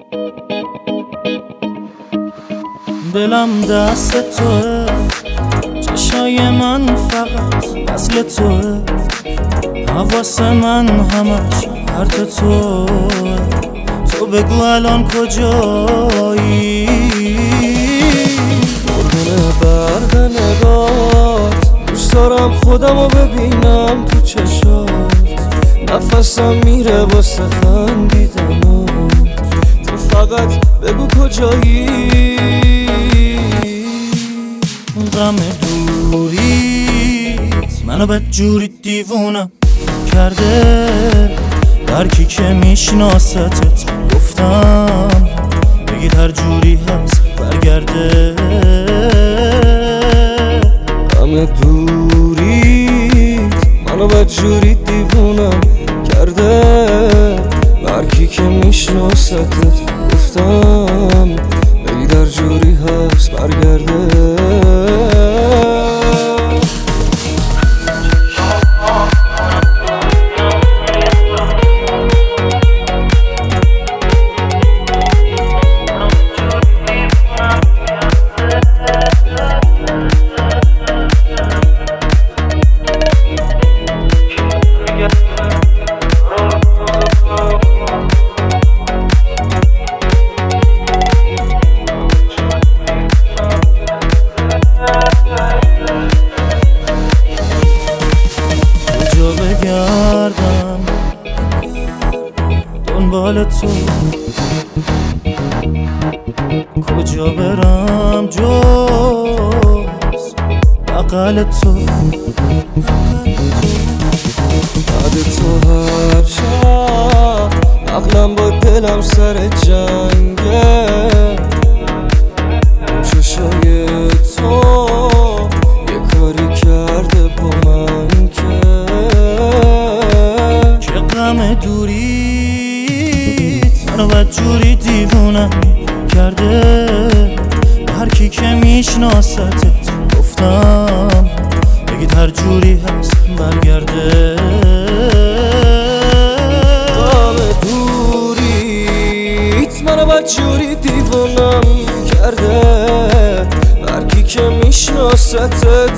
دلم دست توه، چشای من فقط وصل توه، حواس من همش پرت توه. تو بگو الان کجایی؟ قربون برق نگات، دوست دارم خودمو ببینم تو چشات. نفسم میره واسه خندیدنات، تو فقط بگو کجایی؟ غم دوریت منو بدجوری دیوونم کرده. هرکی که میشناستت گفتم بگید هر جوری هست برگرده. غم دوریت منو بدجوری دیوونم کرده. هرکی که میشناستت گفتم بگید هر جوری هست برگرده. کجا بگردم دنبال تو، کجا برم جز بغل تو. بعد تو هر شب عقلم با دلم سر جنگه. چشای تو یه کاری کرده با من که غم دوریت منو بدجوری دیوونم کرده. هرکی که میشناستت گفتم بگید هر جوری هست برگرده. غم دوریت منو بدجوری دیوونم کرده. هرکی که میشناستت